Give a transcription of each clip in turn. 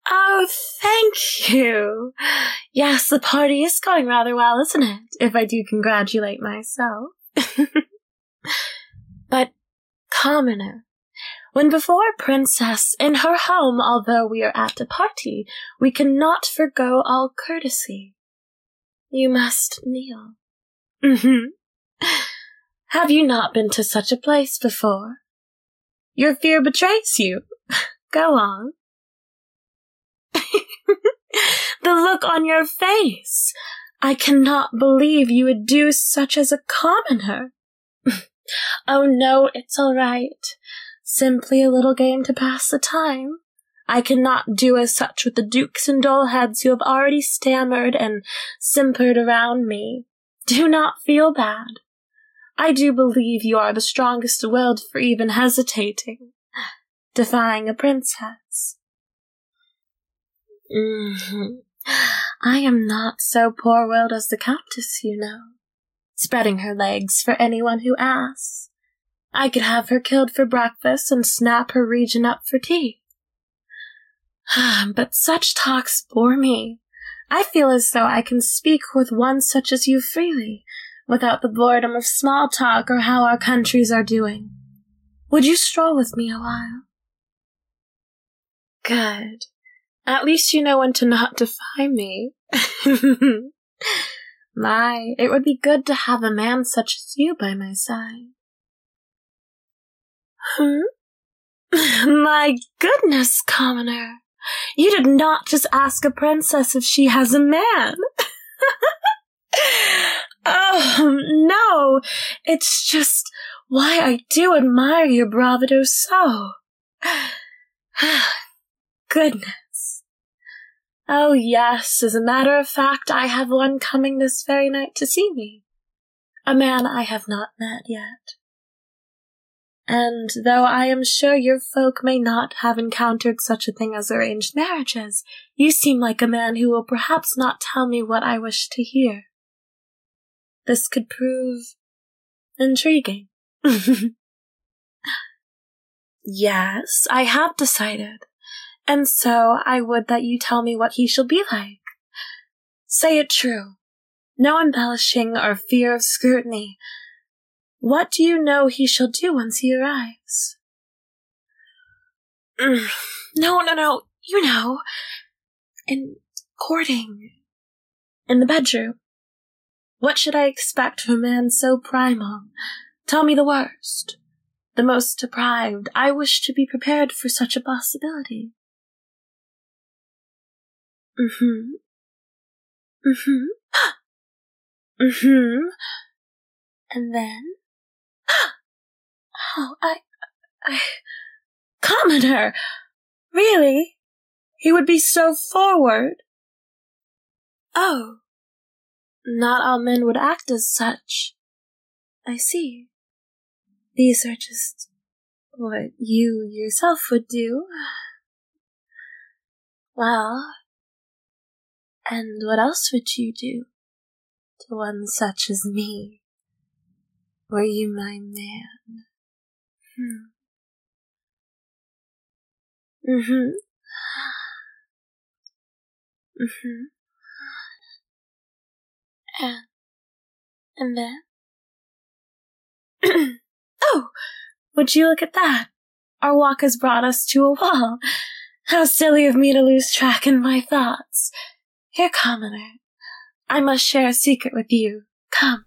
Oh, thank you. Yes, the party is going rather well, isn't it? If I do congratulate myself. But, commoner, when before a princess in her home, although we are at a party, we cannot forgo all courtesy. You must kneel. Have you not been to such a place before? Your fear betrays you. Go on. The look on your face! I cannot believe you would do such as a commoner. Oh no, it's all right. Simply a little game to pass the time. I cannot do as such with the dukes and dollheads who have already stammered and simpered around me. Do not feel bad. I do believe you are the strongest willed for even hesitating, defying a princess. I am not so poor-willed as the Countess, you know, spreading her legs for anyone who asks. I could have her killed for breakfast and snap her region up for tea. But such talks bore me. I feel as though I can speak with one such as you freely, without the boredom of small talk or how our countries are doing. Would you stroll with me a while? Good. At least you know when to not defy me. My, it would be good to have a man such as you by my side. My goodness, commoner. You did not just ask a princess if she has a man. Oh, no. It's just why I do admire your bravado so. Goodness. Oh, yes, as a matter of fact, I have one coming this very night to see me. A man I have not met yet. And though I am sure your folk may not have encountered such a thing as arranged marriages, you seem like a man who will perhaps not tell me what I wish to hear. This could prove intriguing. Yes, I have decided, and so I would that you tell me what he shall be like. Say it true. No embellishing or fear of scrutiny. What do you know he shall do once he arrives? No, you know. In courting. In the bedroom. What should I expect from a man so primal? Tell me the worst. The most deprived. I wish to be prepared for such a possibility. And then? Oh, commoner! Really? He would be so forward? Oh. Not all men would act as such. I see. These are just what you yourself would do. Well, and what else would you do to one such as me? Were you my man? And then? Oh, would you look at that? Our walk has brought us to a wall. How silly of me to lose track in my thoughts. Here, commoner, I must share a secret with you. Come.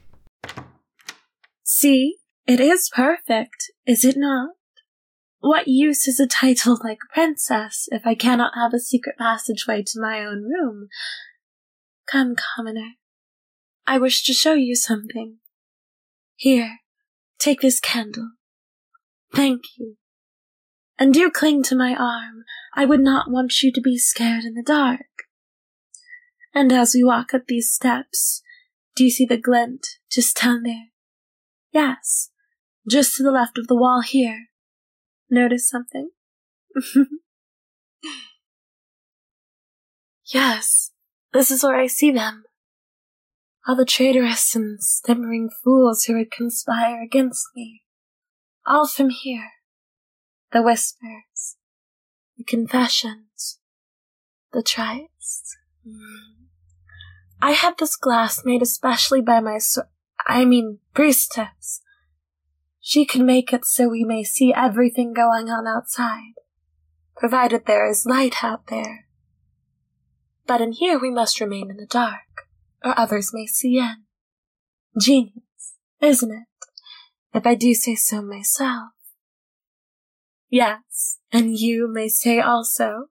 See, it is perfect, is it not? What use is a title like princess if I cannot have a secret passageway to my own room? Come, commoner. I wish to show you something. Here, take this candle. Thank you. And do cling to my arm. I would not want you to be scared in the dark. And as we walk up these steps, do you see the glint just down there? Yes, just to the left of the wall here. Notice something? Yes, this is where I see them. All the traitorous and stammering fools who would conspire against me. All from here. The whispers, the confessions, the Triest. I had this glass made especially by my priestess. She can make it so we may see everything going on outside, provided there is light out there. But in here we must remain in the dark, or others may see in. Genius, isn't it? If I do say so myself. Yes, and you may say also.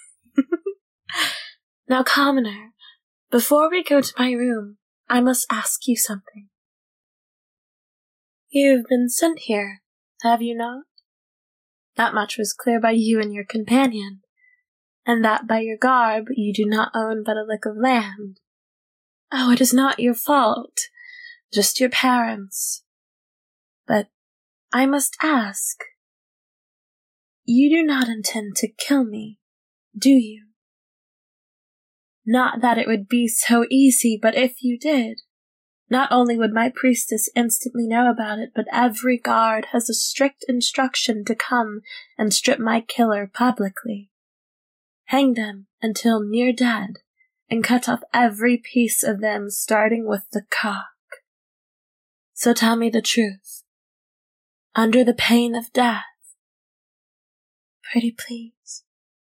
Now, Commoner, before we go to my room, I must ask you something. You've been sent here, have you not? That much was clear by you and your companion, and that by your garb you do not own but a lick of land. Oh, it is not your fault, just your parents. But I must ask, you do not intend to kill me, do you? Not that it would be so easy, but if you did, not only would my priestess instantly know about it, but every guard has a strict instruction to come and strip my killer publicly. Hang them until near dead, and cut off every piece of them starting with the cock. So tell me the truth. Under the pain of death. Pretty please.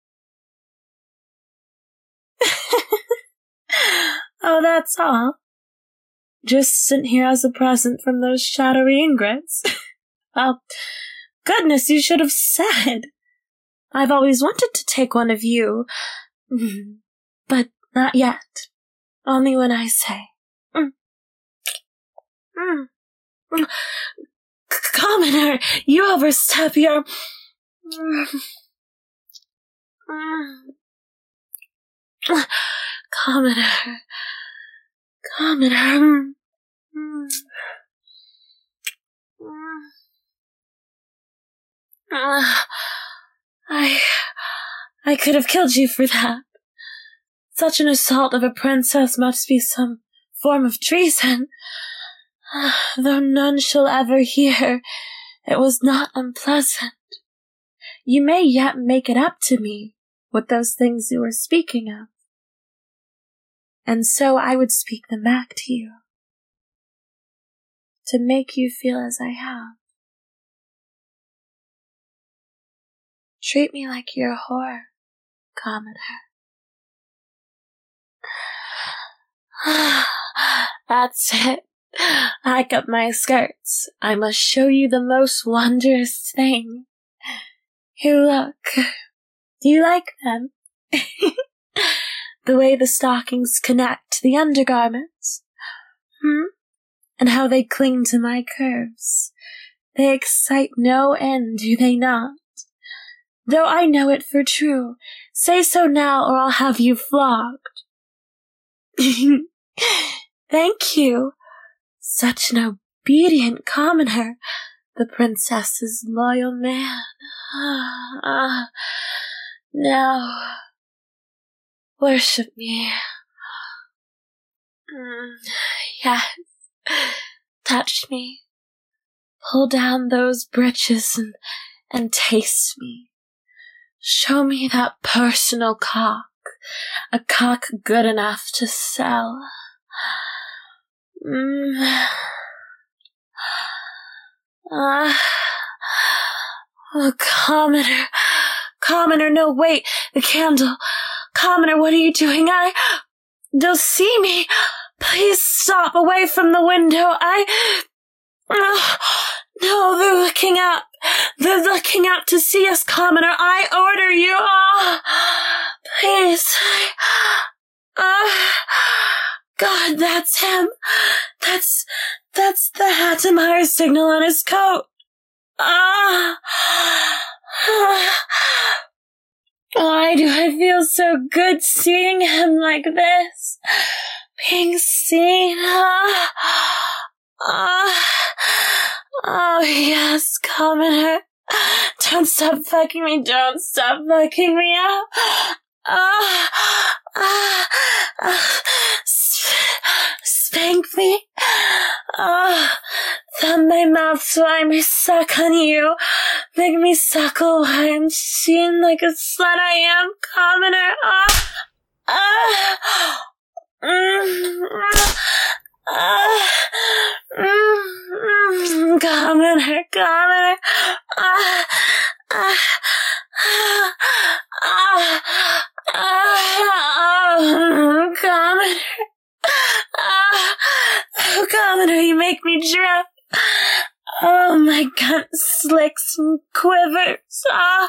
Oh, that's all. Just sent here as a present from those shadowy ingrates. Well, goodness, you should have said. I've always wanted to take one of you, but not yet. Only when I say. Commoner, you overstep your... Commoner. I could have killed you for that. Such an assault of a princess must be some form of treason. Though none shall ever hear, it was not unpleasant. You may yet make it up to me with those things you were speaking of. And so I would speak them back to you, to make you feel as I have. Treat me like you're a whore, Commoner. That's it. Hike up my skirts. I must show you the most wondrous thing. Here, look. Do you like them? The way the stockings connect to the undergarments. And how they cling to my curves. They excite no end, do they not? Though I know it for true, say so now or I'll have you flogged. Thank you. Such an obedient commoner, the princess's loyal man. Now, worship me. Yes, touch me. Pull down those breeches and taste me. Show me that personal cock, a cock good enough to sell. Oh, Commoner, no, wait, the candle. Commoner, what are you doing? They'll see me. Please stop away from the window. No, they're looking up. They're looking up to see us, Commoner. I order you. Please. God, that's him. That's the Hattemeyer signal on his coat. Why do I feel so good seeing him like this? Being seen. Oh, yes, Commoner. Don't stop fucking me. Don't stop fucking me up. spank me. Thumb my mouth so I may suck on you. Make me suckle while I'm seen like a slut I am, commoner. Commoner, commoner. Commoner. Oh, commoner, you make me drunk. Oh, my gut slicks and quivers.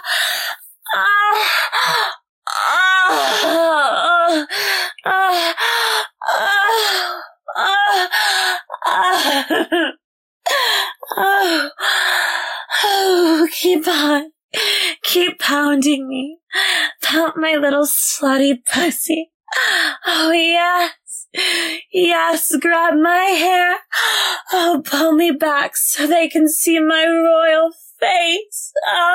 Keep on. Keep pounding me. Pound my little slutty pussy. Oh, yes. Yes, grab my hair. Oh, pull me back so they can see my royal face.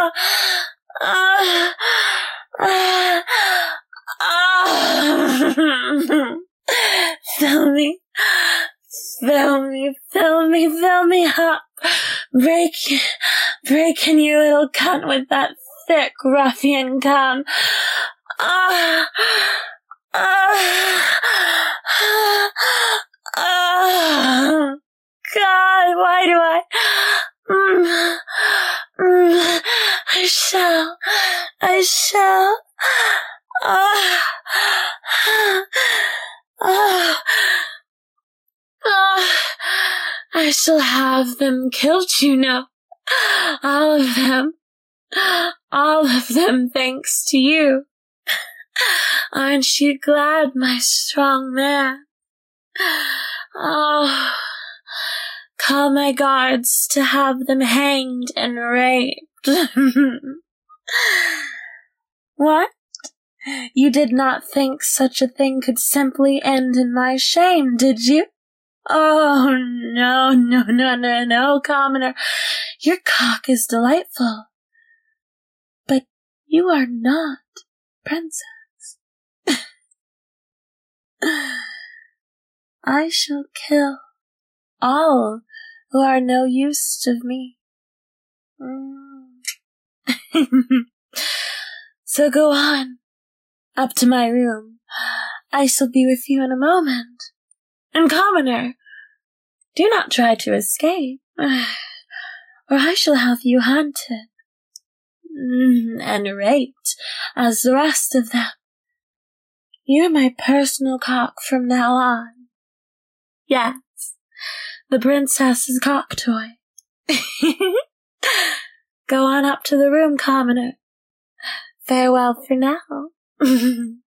Fill me. Fill me, fill me, fill me up. Break in you little cunt with that thick ruffian cum. God, why do I? I shall. I shall have them killed, you know. All of them. All of them, thanks to you. Aren't you glad, my strong man? Oh, call my guards to have them hanged and raped. What? You did not think such a thing could simply end in my shame, did you? Oh, no, commoner. Your cock is delightful. But you are not princess. I shall kill all who are no use to me. So go on, up to my room. I shall be with you in a moment. And commoner, do not try to escape, or I shall have you hunted and raped as the rest of them. You're my personal cock from now on. Yes, the princess's cock toy. Go on up to the room, commoner. Farewell for now.